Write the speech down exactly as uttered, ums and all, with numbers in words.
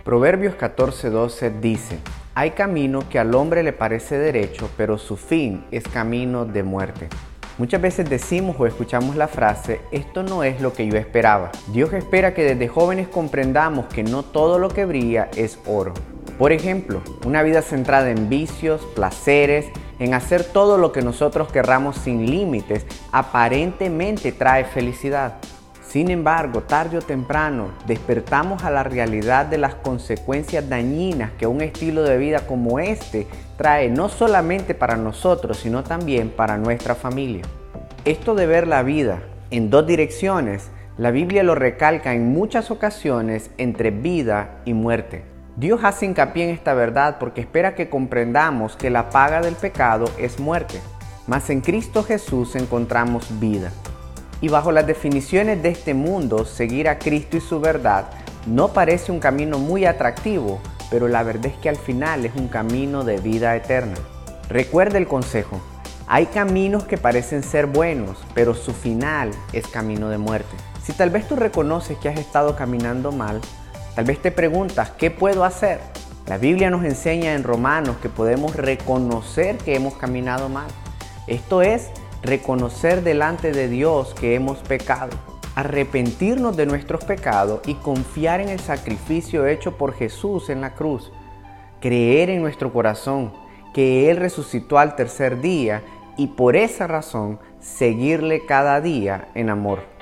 Proverbios catorce doce dice: hay camino que al hombre le parece derecho, pero su fin es camino de muerte. Muchas veces decimos o escuchamos la frase: esto no es lo que yo esperaba. Dios espera que desde jóvenes comprendamos que no todo lo que brilla es oro. Por ejemplo, una vida centrada en vicios, placeres, en hacer todo lo que nosotros querramos sin límites, aparentemente trae felicidad. Sin embargo, tarde o temprano, despertamos a la realidad de las consecuencias dañinas que un estilo de vida como este trae no solamente para nosotros, sino también para nuestra familia. Esto de ver la vida en dos direcciones, la Biblia lo recalca en muchas ocasiones entre vida y muerte. Dios hace hincapié en esta verdad porque espera que comprendamos que la paga del pecado es muerte, mas en Cristo Jesús encontramos vida. Y bajo las definiciones de este mundo, seguir a Cristo y su verdad no parece un camino muy atractivo, pero la verdad es que al final es un camino de vida eterna. Recuerda el consejo: hay caminos que parecen ser buenos, pero su final es camino de muerte. Si tal vez tú reconoces que has estado caminando mal, tal vez te preguntas: ¿qué puedo hacer? La Biblia nos enseña en Romanos que podemos reconocer que hemos caminado mal. Esto es, reconocer delante de Dios que hemos pecado, arrepentirnos de nuestros pecados y confiar en el sacrificio hecho por Jesús en la cruz, creer en nuestro corazón que Él resucitó al tercer día y por esa razón seguirle cada día en amor.